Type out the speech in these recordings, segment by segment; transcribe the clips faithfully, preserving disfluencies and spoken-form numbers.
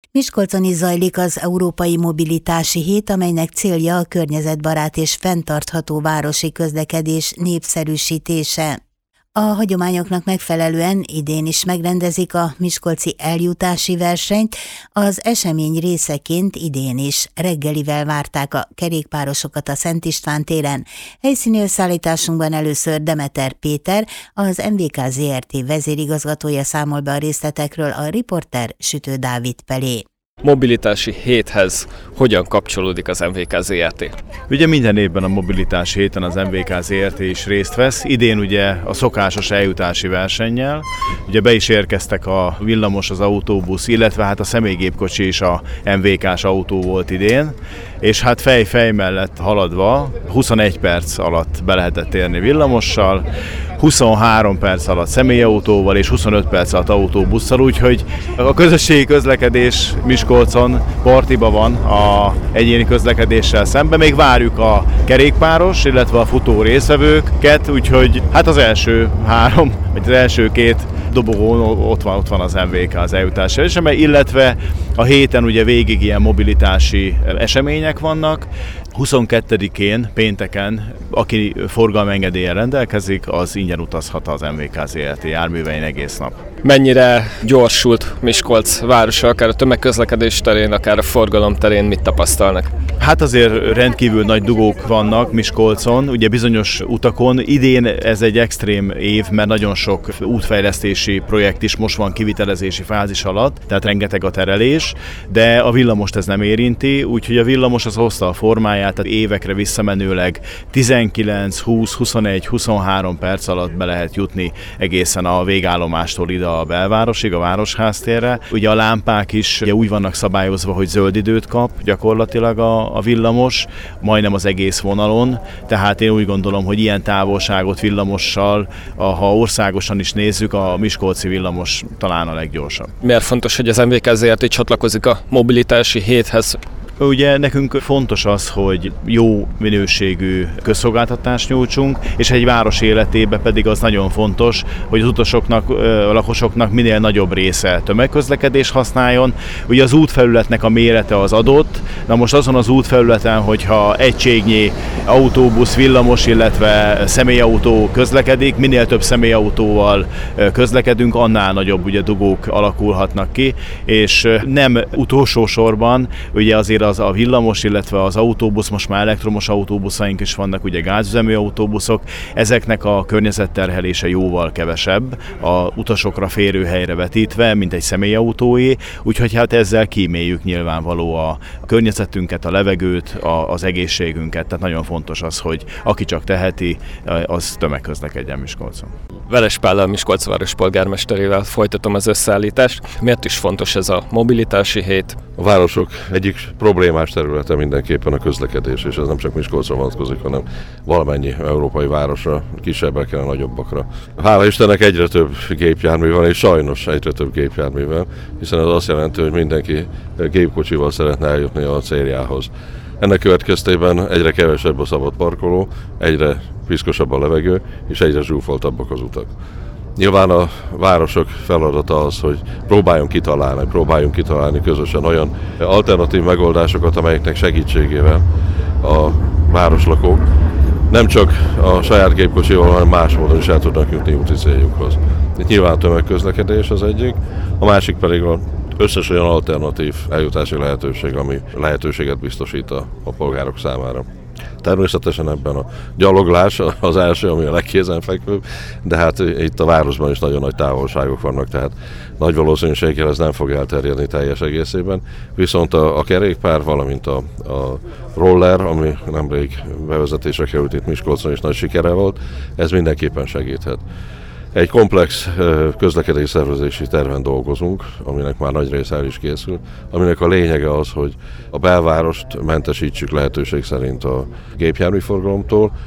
Miskolcon is zajlik az Európai Mobilitási Hét, amelynek célja a környezetbarát és fenntartható városi közlekedés népszerűsítése. A hagyományoknak megfelelően idén is megrendezik a miskolci eljutási versenyt, az esemény részeként idén is reggelivel várták a kerékpárosokat a Szent István téren. Helyszíni összeállításunkban először Demeter Péter, az em vé ká zé er té vezérigazgatója számol be a részletekről, a riporter Sütő Dávid Pelé. Mobilitási héthez hogyan kapcsolódik az em vé ká zé er té? Ugye minden évben a mobilitási héten az em vé ká zé er té is részt vesz. Idén ugye a szokásos eljutási versennyel. Ugye be is érkeztek a villamos, az autóbusz, illetve hát a személygépkocsi is a em vé ká-s autó volt idén. És hát fej-fej mellett haladva huszonegy perc alatt be lehetett érni villamossal, huszonhárom perc alatt személyautóval és huszonöt perc alatt autóbusszal, úgyhogy a közösségi közlekedés Miskolcon partiba van a egyéni közlekedéssel szemben. Még várjuk a kerékpáros, illetve a futó résztvevőket, úgyhogy hát az első három, vagy az első két dobogón ott van, ott van az em vé ká, az eljutási esemény, illetve a héten ugye végig ilyen mobilitási események vannak. huszonkettedikén, pénteken, aki forgalomengedéllyel rendelkezik, az ingyen utazhat az em vé ká zé er té járművein egész nap. Mennyire gyorsult Miskolc városa, akár a tömegközlekedés terén, akár a forgalom terén, mit tapasztalnak? Hát azért rendkívül nagy dugók vannak Miskolcon, ugye bizonyos utakon. Idén ez egy extrém év, mert nagyon sok útfejlesztési projekt is most van kivitelezési fázis alatt, tehát rengeteg a terelés, de a villamost ez nem érinti, úgyhogy a villamos az hozta a formáját, tehát évekre visszamenőleg tizenkilenc, húsz, huszonegy, huszonhárom perc alatt be lehet jutni egészen a végállomástól ide a belvárosig, a Városháztérre. Ugye a lámpák is ugye úgy vannak szabályozva, hogy zöld időt kap gyakorlatilag a, a villamos, majdnem az egész vonalon, tehát én úgy gondolom, hogy ilyen távolságot villamossal, ha országosan is nézzük, a miskolci villamos talán a leggyorsabb. Miért fontos, hogy az em vé ká zé er té csatlakozik a mobilitási héthez? Ugye nekünk fontos az, hogy jó minőségű közszolgáltatást nyújtsunk, és egy város életében pedig az nagyon fontos, hogy az utasoknak, a lakosoknak minél nagyobb része tömegközlekedés használjon. Ugye az útfelületnek a mérete az adott, na most azon az útfelületen, hogyha egységnyi autóbusz, villamos, illetve személyautó közlekedik, minél több személyautóval közlekedünk, annál nagyobb ugye dugók alakulhatnak ki, és nem utolsó sorban ugye azért az a villamos, illetve az autóbusz, most már elektromos autóbuszaink is vannak, ugye gázüzemű autóbuszok, ezeknek a környezetterhelése jóval kevesebb, a utasokra férőhelyre vetítve, mint egy személyautóé, úgyhogy hát ezzel kíméljük nyilvánvaló a környezetünket, a levegőt, a, az egészségünket, tehát nagyon fontos az, hogy aki csak teheti, az tömegközlekedjen Miskolcon. Veres Pállal, Miskolc város polgármesterével folytatom az összeállítást. Miért is fontos ez a mobilitási hét? A városok egyik problémás területe mindenképpen a közlekedés, és ez nem csak Miskolcra vonatkozik, hanem valamennyi európai városra, kisebbekre, nagyobbakra. Hála Istennek egyre több gépjármű van, és sajnos egyre több gépjármű van, hiszen ez azt jelenti, hogy mindenki gépkocsival szeretne eljutni a céljához. Ennek következtében egyre kevesebb a szabad parkoló, egyre piszkosabb a levegő, és egyre zsúfoltabbak az utak. Nyilván a városok feladata az, hogy próbáljon kitalálni, próbáljunk kitalálni közösen olyan alternatív megoldásokat, amelyeknek segítségével a városlakók nem csak a saját gépkocsival, hanem más módon is el tudnak jutni úti céljukhoz. Itt nyilván tömegközlekedés az egyik, a másik pedig az összes olyan alternatív eljutási lehetőség, ami lehetőséget biztosít a, a polgárok számára. Természetesen ebben a gyaloglás az első, ami a legkézenfekvőbb, de hát itt a városban is nagyon nagy távolságok vannak, tehát nagy valószínűséggel ez nem fog elterjedni teljes egészében. Viszont a, a kerékpár, valamint a, a roller, ami nemrég bevezetésre került itt Miskolcon és nagy sikere volt, ez mindenképpen segíthet. Egy komplex közlekedés szervezési terven dolgozunk, aminek már nagy része el is készül, aminek a lényege az, hogy a belvárost mentesítsük lehetőség szerint a gépjárműforgalomtól,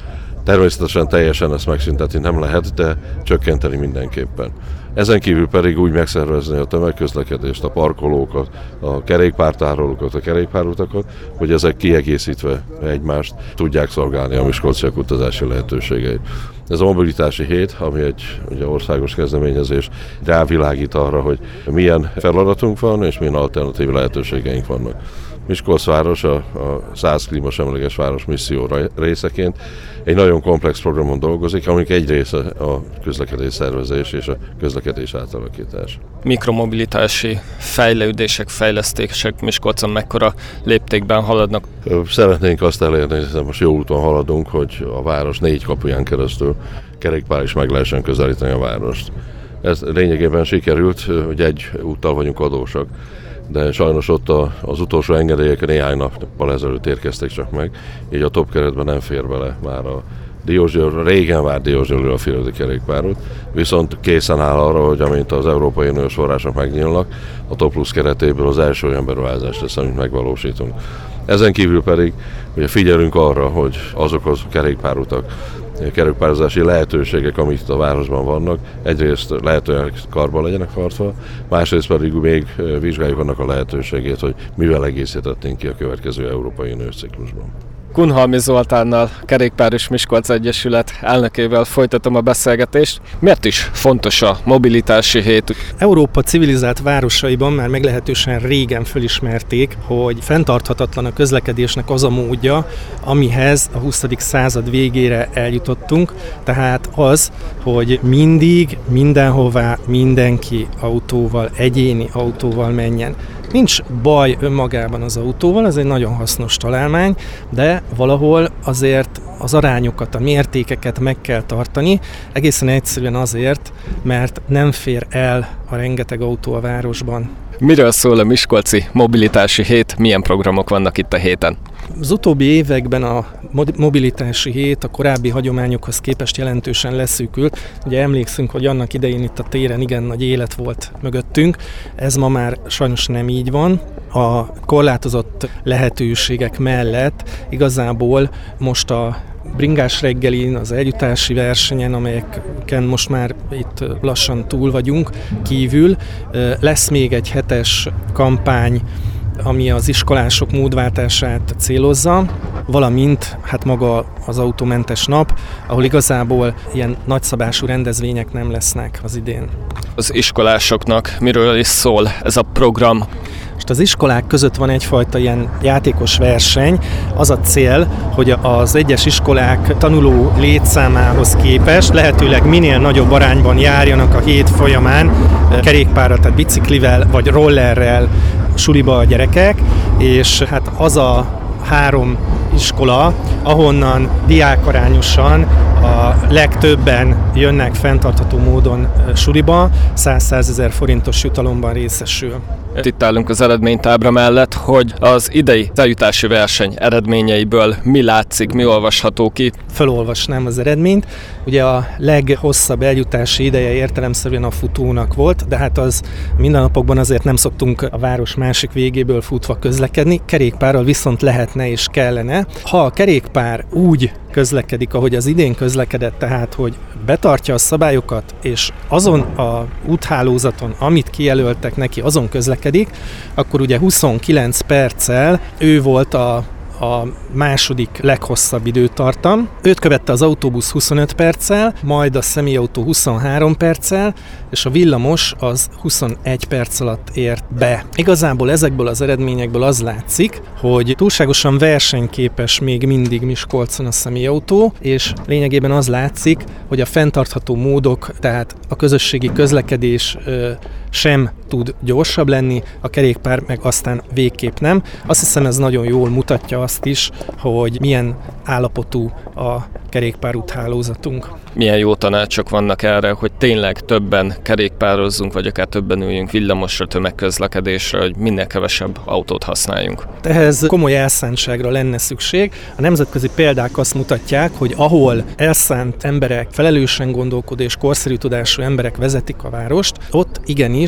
Természetesen teljesen ezt megszüntetni nem lehet, de csökkenteni mindenképpen. Ezen kívül pedig úgy megszervezni a tömegközlekedést, a parkolókat, a kerékpártárolókat, a kerékpárutakat, hogy ezek kiegészítve egymást tudják szolgálni a miskolciak utazási lehetőségeit. Ez a mobilitási hét, ami egy ugye, országos kezdeményezés, rávilágít arra, hogy milyen feladatunk van és milyen alternatív lehetőségeink vannak. Miskolc város a, a száz klímasemleges város misszió részeként egy nagyon komplex programon dolgozik, amik egy része a közlekedés szervezés és a közlekedés átalakítás. Mikromobilitási fejlődések, fejlesztések Miskolcon mekkora léptékben haladnak? Szeretnénk azt elérni, hogy most jó úton haladunk, hogy a város négy kapuján keresztül kerékpár is meg lehessen közelíteni a várost. Ez lényegében sikerült, hogy egy úttal vagyunk adósak, de sajnos ott a, az utolsó engedélyek néhány nappal ezelőtt érkeztek csak meg, így a top keretben nem fér bele már a Diósgyőr, régen várt Diósgyőrről a Firodi kerékpárút, viszont készen áll arra, hogy amint az Európai Uniós források megnyílnak, a Top Plus keretéből az első olyan beruházás lesz, amit megvalósítunk. Ezen kívül pedig ugye figyelünk arra, hogy azok az kerékpárutak, kerékpározási lehetőségek, amik itt a városban vannak, egyrészt lehetően karban legyenek tartva, másrészt pedig még vizsgáljuk annak a lehetőségét, hogy mivel egészítettünk ki a következő Európai Uniós ciklusban. Kunhalmi Zoltánnal, Kerékpáros Miskolc Egyesület elnökével folytatom a beszélgetést. Miért is fontos a mobilitási hét? Európa civilizált városaiban már meglehetősen régen fölismerték, hogy fenntarthatatlan a közlekedésnek az a módja, amihez a huszadik század végére eljutottunk, tehát az, hogy mindig, mindenhová, mindenki autóval, egyéni autóval menjen. Nincs baj önmagában az autóval, ez egy nagyon hasznos találmány, de valahol azért az arányokat, a mértékeket meg kell tartani, egészen egyszerűen azért, mert nem fér el a rengeteg autó a városban. Miről szól a miskolci mobilitási hét, milyen programok vannak itt a héten? Az utóbbi években a mobilitási hét a korábbi hagyományokhoz képest jelentősen leszűkült. Ugye emlékszünk, hogy annak idején itt a téren igen nagy élet volt mögöttünk. Ez ma már sajnos nem így van. A korlátozott lehetőségek mellett igazából most a bringás reggelin, az eljutási versenyen, amelyeken most már itt lassan túl vagyunk, kívül lesz még egy hetes kampány, ami az iskolások módváltását célozza, valamint hát maga az autómentes nap, ahol igazából ilyen nagyszabású rendezvények nem lesznek az idén. Az iskolásoknak miről is szól ez a program? Most az iskolák között van egyfajta ilyen játékos verseny. Az a cél, hogy az egyes iskolák tanuló létszámához képest lehetőleg minél nagyobb arányban járjanak a hét folyamán kerékpárral, tehát biciklivel vagy rollerrel suliba a gyerekek, és hát az a három iskola, ahonnan diákarányosan a legtöbben jönnek fenntartható módon suliba, száz-százezer forintos jutalomban részesül. Itt állunk az eredménytábla mellett, hogy az idei eljutási verseny eredményeiből mi látszik, mi olvasható ki. Felolvasnám az eredményt. Ugye a leghosszabb eljutási ideje értelemszerűen a futónak volt, de hát az mindennapokban azért nem szoktunk a város másik végéből futva közlekedni, kerékpárral viszont lehetne és kellene. Ha a kerékpár úgy közlekedik, ahogy az idén közlekedett, tehát hogy betartja a szabályokat, és azon a úthálózaton, amit kijelöltek neki, azon közlekedik, akkor ugye huszonkilenc perccel ő volt a a második leghosszabb időtartam. Őt követte az autóbusz huszonöt perccel, majd a személyautó huszonhárom perccel, és a villamos az huszonegy perc alatt ért be. Igazából ezekből az eredményekből az látszik, hogy túlságosan versenyképes még mindig Miskolcon a személyautó, és lényegében az látszik, hogy a fenntartható módok, tehát a közösségi közlekedés ö, sem tud gyorsabb lenni, a kerékpár meg aztán végképp nem. Azt hiszem, ez nagyon jól mutatja azt is, hogy milyen állapotú a kerékpárút hálózatunk. Milyen jó tanácsok vannak erre, hogy tényleg többen kerékpározzunk, vagy akár többen üljünk villamosra, tömegközlekedésre, hogy minél kevesebb autót használjunk. Ehhez komoly elszántságra lenne szükség. A nemzetközi példák azt mutatják, hogy ahol elszánt emberek, felelősen gondolkodó és korszerű tudású emberek vezetik a várost, ott igenis nagy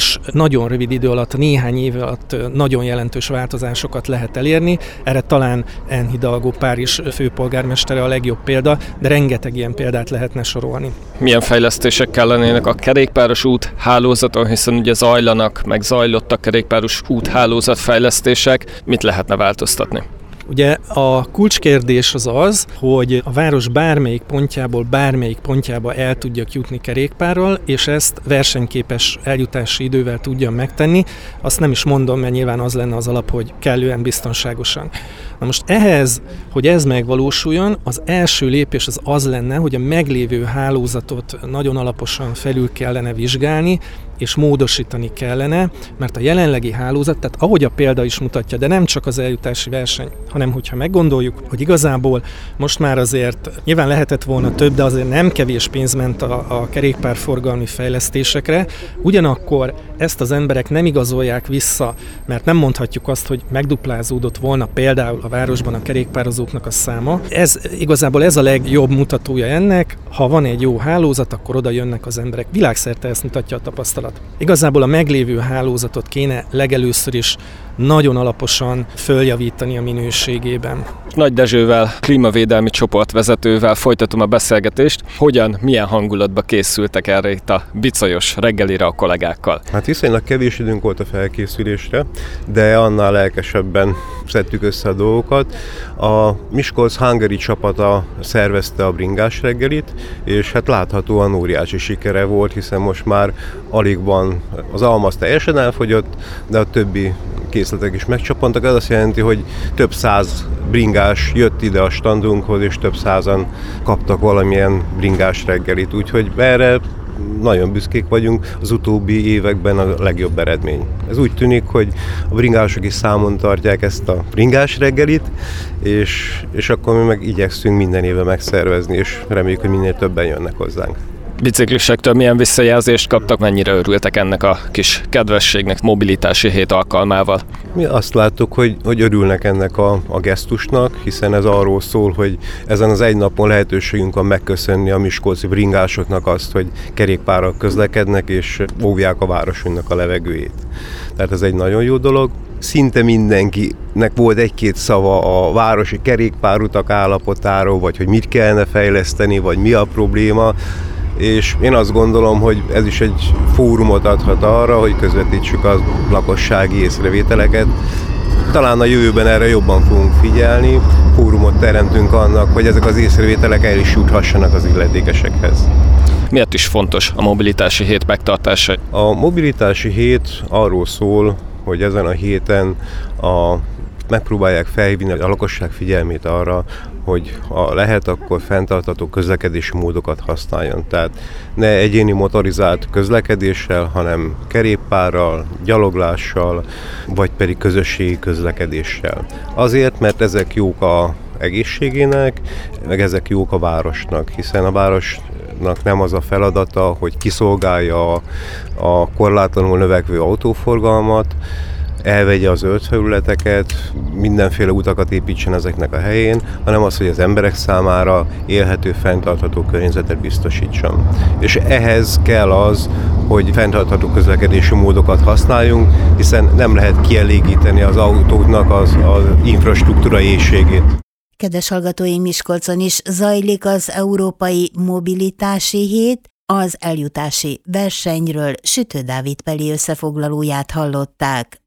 nagyon rövid idő alatt, néhány év alatt nagyon jelentős változásokat lehet elérni. Erre talán Anne Hidalgo Párizs főpolgármestere a legjobb példa, de rengeteg ilyen példát lehetne sorolni. Milyen fejlesztések kellenének a kerékpáros út hálózaton, hiszen ugye zajlanak, meg zajlottak kerékpáros úthálózat fejlesztések, mit lehetne változtatni? Ugye a kulcskérdés az az, hogy a város bármelyik pontjából bármelyik pontjába el tudjak jutni kerékpárral, és ezt versenyképes eljutási idővel tudjam megtenni. Azt nem is mondom, mert nyilván az lenne az alap, hogy kellően biztonságosan. Na most ehhez, hogy ez megvalósuljon, az első lépés az az lenne, hogy a meglévő hálózatot nagyon alaposan felül kellene vizsgálni, és módosítani kellene, mert a jelenlegi hálózat, tehát ahogy a példa is mutatja, de nem csak az eljutási verseny, hanem hogyha meggondoljuk, hogy igazából most már azért nyilván lehetett volna több, de azért nem kevés pénz ment a, a kerékpárforgalmi fejlesztésekre, ugyanakkor ezt az emberek nem igazolják vissza, mert nem mondhatjuk azt, hogy megduplázódott volna például a városban a kerékpározóknak a száma. Ez igazából ez a legjobb mutatója ennek, ha van egy jó hálózat, akkor oda jönnek az emberek. Világszerte ezt mutatja a tapasztalat. Igazából a meglévő hálózatot kéne legelőször is nagyon alaposan följavítani a minőségében. Nagy Dezsővel, klímavédelmi csoportvezetővel folytatom a beszélgetést. Hogyan, milyen hangulatba készültek erre itt a bicajos reggelire a kollégákkal? Hát viszonylag kevés időnk volt a felkészülésre, de annál lelkesebben szedtük össze a dolgokat. A Miskolc Hungary csapata szervezte a bringás reggelit, és hát láthatóan óriási sikere volt, hiszen most már alig van, az almaz teljesen elfogyott, de a többi készletek is megcsapantak. Ez azt jelenti, hogy több száz bringás jött ide a standunkhoz, és több százan kaptak valamilyen bringás reggelit, úgyhogy erre nagyon büszkék vagyunk, az utóbbi években a legjobb eredmény. Ez úgy tűnik, hogy a bringások is számon tartják ezt a bringás reggelit, és, és akkor mi meg igyekszünk minden éve megszervezni, és reméljük, hogy minél többen jönnek hozzánk. Biciklisektől milyen visszajelzést kaptak, mennyire örültek ennek a kis kedvességnek mobilitási hét alkalmával? Mi azt láttuk, hogy, hogy örülnek ennek a, a gesztusnak, hiszen ez arról szól, hogy ezen az egy napon lehetőségünk van megköszönni a miskolci bringásoknak azt, hogy kerékpárral közlekednek és óvják a városunknak a levegőjét. Tehát ez egy nagyon jó dolog. Szinte mindenkinek volt egy-két szava a városi kerékpárutak állapotáról, vagy hogy mit kellene fejleszteni, vagy mi a probléma. És én azt gondolom, hogy ez is egy fórumot adhat arra, hogy közvetítsük a lakossági észrevételeket. Talán a jövőben erre jobban fogunk figyelni, fórumot teremtünk annak, hogy ezek az észrevételek el is juthassanak az illetékesekhez. Miért is fontos a mobilitási hét megtartása? A mobilitási hét arról szól, hogy ezen a héten a megpróbálják felhívni a lakosság figyelmét arra, hogy ha lehet, akkor fenntartható közlekedési módokat használjon. Tehát ne egyéni motorizált közlekedéssel, hanem kerékpárral, gyaloglással, vagy pedig közösségi közlekedéssel. Azért, mert ezek jók az egészségének, meg ezek jók a városnak, hiszen a városnak nem az a feladata, hogy kiszolgálja a, a korlátlanul növekvő autóforgalmat, elvegye az zöld felületeket, mindenféle utakat építsen ezeknek a helyén, hanem az, hogy az emberek számára élhető, fenntartható környezetet biztosítson. És ehhez kell az, hogy fenntartható közlekedési módokat használjunk, hiszen nem lehet kielégíteni az autóknak az, az infrastruktúra éhségét. Kedves hallgatóink, Miskolcon is zajlik az Európai Mobilitási Hét. Az eljutási versenyről Sütő Dávid Peli összefoglalóját hallották.